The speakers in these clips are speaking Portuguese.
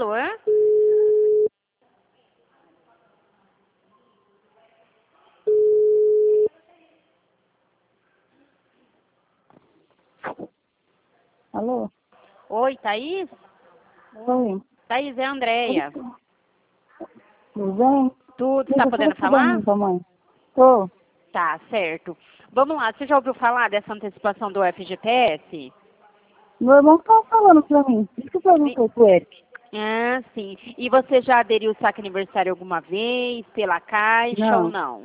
Alô? Alô? Oi, Thaís? Oi. Thaís, é a Andréia. Tudo bem? Tu tá podendo falar? Mãe. Tô. Tá, certo. Vamos lá, você já ouviu falar dessa antecipação do FGTS? Meu irmão tava falando pra mim. Por isso que eu perguntei pro Eric. Ah, sim. E você já aderiu ao saque aniversário alguma vez, pela Caixa ou Não. não?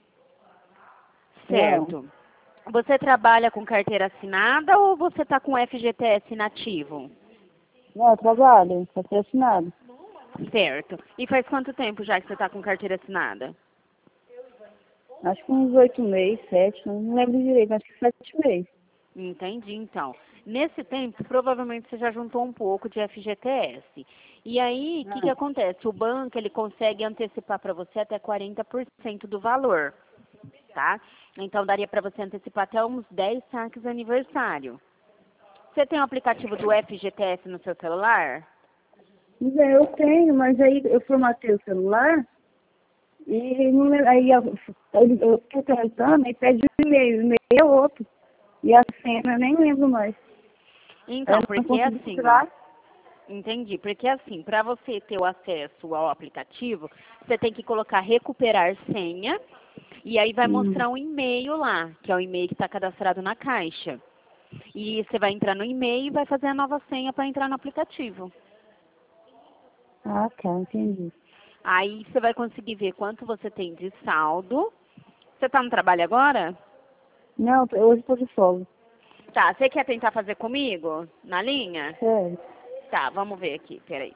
Não. Certo. Você trabalha com carteira assinada ou você tá com FGTS inativo? Não, eu trabalho. Tá assinado. Certo. E faz quanto tempo já que você tá com carteira assinada? Acho que uns 8 meses, 7. Não lembro direito. Acho que 7 meses. Entendi, então. Nesse tempo, provavelmente você já juntou um pouco de FGTS. E aí, o que acontece? O banco, ele consegue antecipar para você até 40% do valor, tá? Então, daria para você antecipar até uns 10 saques aniversário. Você tem o aplicativo do FGTS no seu celular? Eu tenho, mas aí eu formatei o celular e não lembro- aí eu fiquei tentando e pede o e-mail. O e-mail é outro. E a senha eu nem lembro mais. Aí eu Então, não porque consegui assim, ó. tirar. Entendi. Porque assim, para você ter o acesso ao aplicativo, você tem que colocar recuperar senha e aí vai mostrar um e-mail lá, que é o e-mail que está cadastrado na Caixa. E você vai entrar no e-mail e vai fazer a nova senha para entrar no aplicativo. Ah, tá, entendi. Aí você vai conseguir ver quanto você tem de saldo. Você está no trabalho agora? Não, hoje estou de folga. Tá, você quer tentar fazer comigo? Na linha? Sério. Tá, vamos ver aqui, peraí.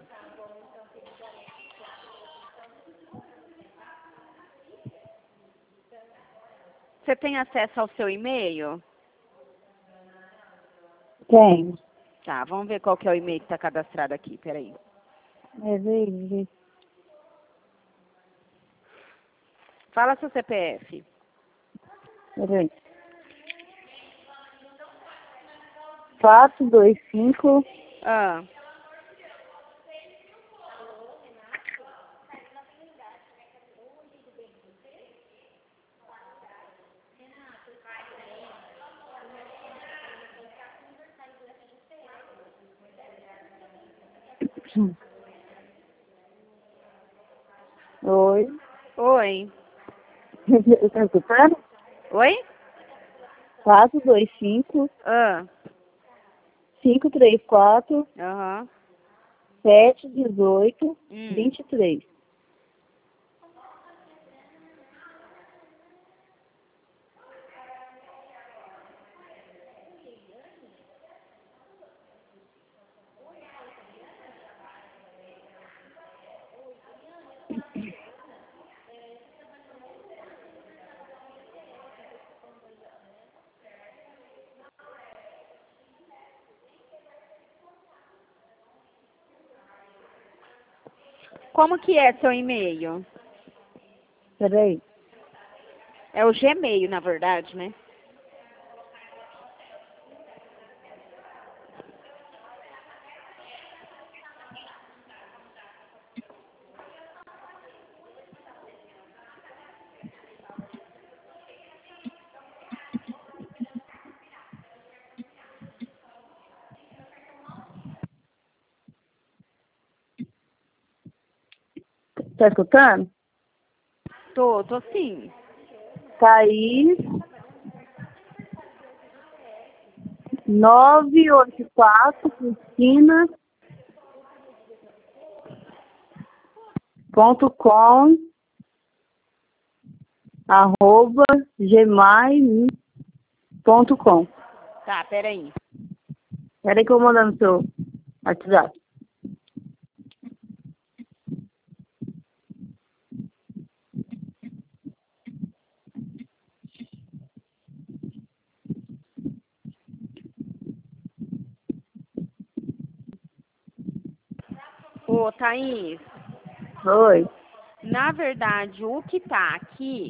Você tem acesso ao seu e-mail? Tenho. Tá, vamos ver qual que é o e-mail que está cadastrado aqui, peraí. Veio. Fala seu CPF. Peraí. 425. Ah, Oi. oi. Tá escutando? Oi? 425 Ah, 534 aham. 718 Hum. 23. Como que é seu e-mail? Peraí. É o Gmail, na verdade, né? Tá escutando? Tô sim. Thaís 984 Cristina .com @gmail.com. Tá, peraí. Peraí que eu vou mandar no seu WhatsApp. Ô, Thaís, Oi. na verdade, o que tá aqui,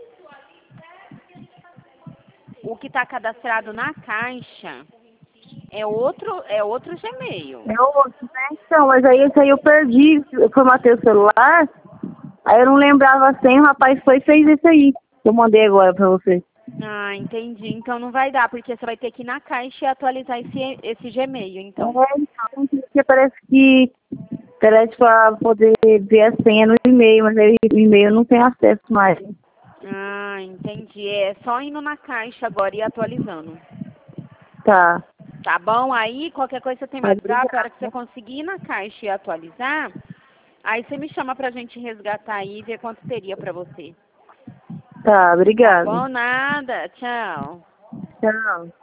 o que tá cadastrado na Caixa, É outro Gmail. É outro, né? Então, mas aí esse aí eu perdi, eu formatei o celular, aí eu não lembrava a senha, o rapaz foi e fez isso aí. Eu mandei agora pra você. Ah, entendi. Então não vai dar, porque você vai ter que ir na caixa e atualizar esse Gmail, então. Então, porque parece pra poder ver a senha no e-mail, mas aí o e-mail não tem acesso mais. Ah, entendi. É só indo na caixa agora e atualizando. Tá. Tá bom? Aí, qualquer coisa você tem mais braço, a hora que você conseguir ir na caixa e atualizar, aí você me chama pra gente resgatar aí e ver quanto teria pra você. Tá, Tá obrigada. bom? Nada. Tchau. Tchau.